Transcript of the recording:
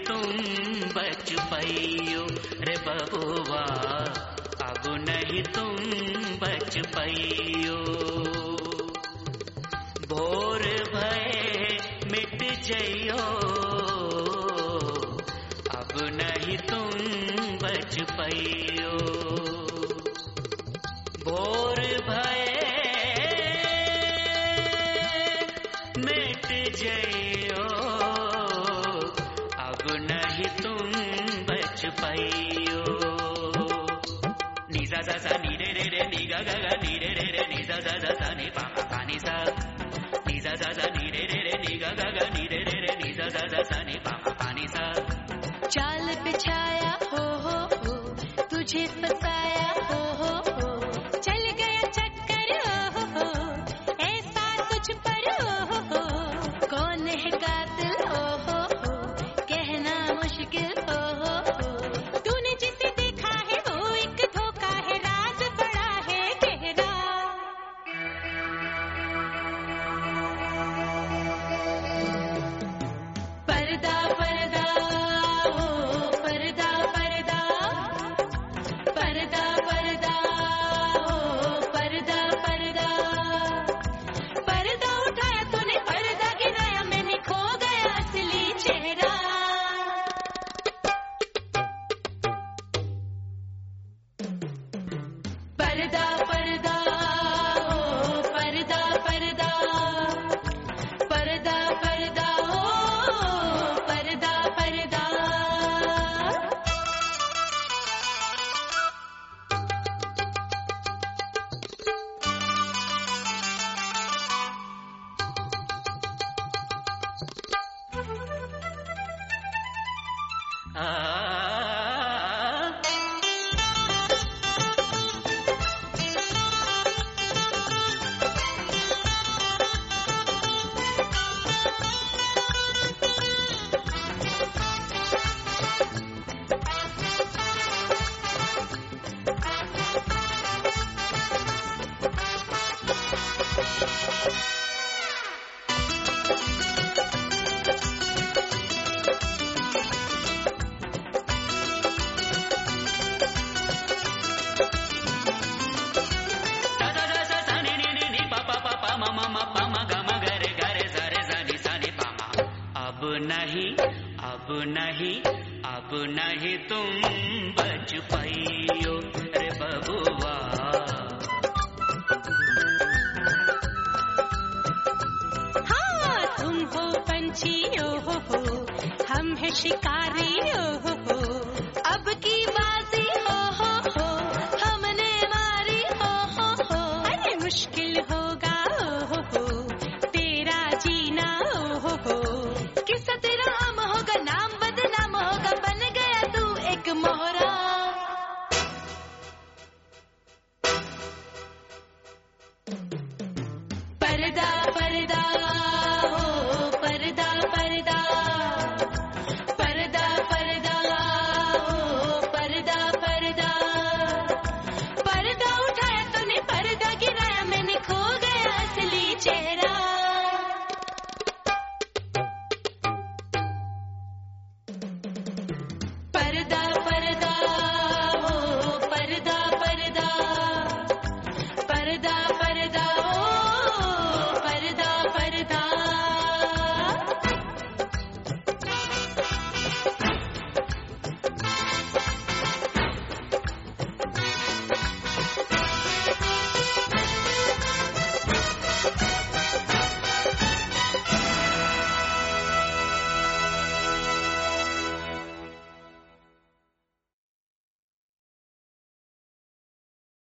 तुम बच पाइयो रे बबुआ, अब नहीं तुम बच पाइयो। भोर भये मिट जइयो, अब नहीं तुम बच पाइयो। भोर भये मिट जइयो, अब नहीं तुम बच पाइयो। नी सा सा सा नी रे रे रे नी गा गा गा नी रे रे रे नी सा सा सा सा नी पा पा नी सा, नी सा सा सा नी रे रे रे नी गा गा गा नी रे रे रे नी सा सा सा नी पा पा नी सा। जाल बिछाया हो तुझे फसाया हो चल गया चक्कर हो ऐसा तुझ पर हो कौन है कातिल हो कहना मुश्किल हो तूने जिसे देखा है वो एक धोखा है, राज बड़ा है गहरा। पर्दा पर्दा पर्दा पर्दा पर्दा पर्दा पर्दा पर्दा पर्दा उठाया तूने पर्दा गिराया मैंने खो गया असली चेहरा। पर्दा पर्दा पर्दा पर्दा पर्दा पर्दा पर्दा पर्दा। अब नहीं अब नहीं तुम बच पाइयो रे बबुआ। हाँ तुम हो पंछी हो हम है शिकारी हो अब की बात